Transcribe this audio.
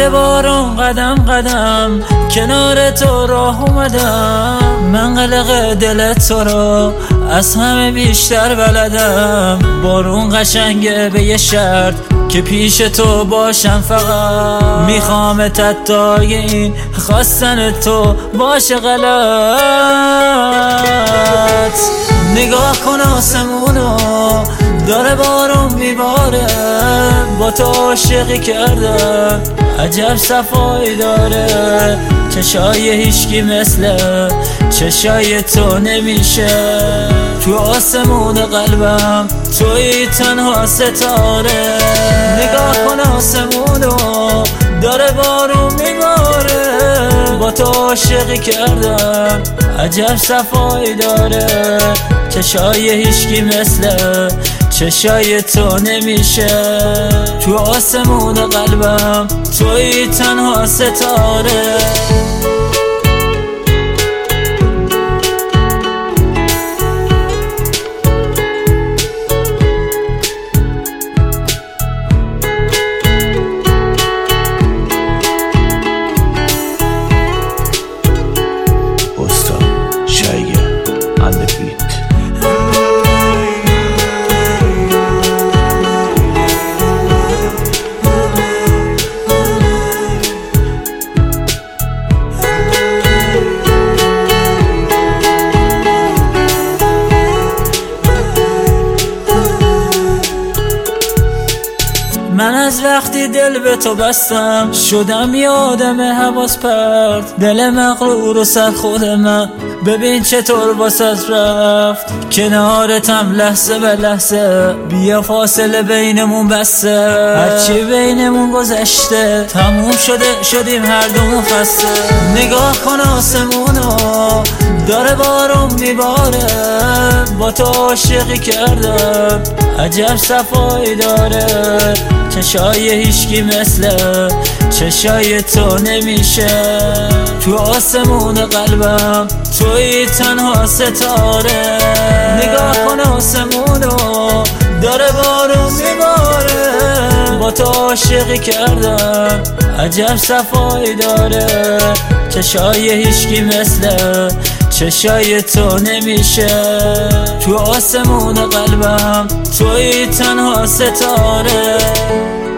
زیر بارون قدم قدم کنار تو راه اومدم. من قلق دل تو رو از همه بیشتر بلدم. بارون قشنگه به یه شرط که پیش تو باشم. فقط میخوام تتای این خواستن تو باشه غلط. نگاه کن آسمونو داره بارون میباره. با تو عاشقی کردم عجب صفایی داره. چشای هیچکی مثل چشای تو نمیشه. تو آسمون قلبم توی تنها ستاره. نگاه کن آسمونو داره بارون میباره. با تو عاشقی کردم عجب صفایی داره. چشای هیچکی مثل چشای تو نمیشه. تو آسمون قلبم توی تنها ستاره. من از وقتی دل به تو بستم شدم یه آدم حواس پرت. دل مغرور و سر خود من ببین چطور واسه رفت. کنارتم لحظه به لحظه بیا فاصله بینمون بسته. هرچی بینمون گذشته تموم شده شدیم هر دومون خسته. نگاه کن آسمونو داره بارون میباره. با تو عاشقی کردم عجب صفایی داره. چشای هیچکی مثل چشای تو نمیشه. تو آسمون قلبم توی تنها ستاره. نگاه کن آسمونو داره بارون میباره. با تو عاشقی کردم عجب صفایی داره. چشای هیچکی مثل چشای تو نمیشه. تو آسمون قلبم توی تنها ستاره.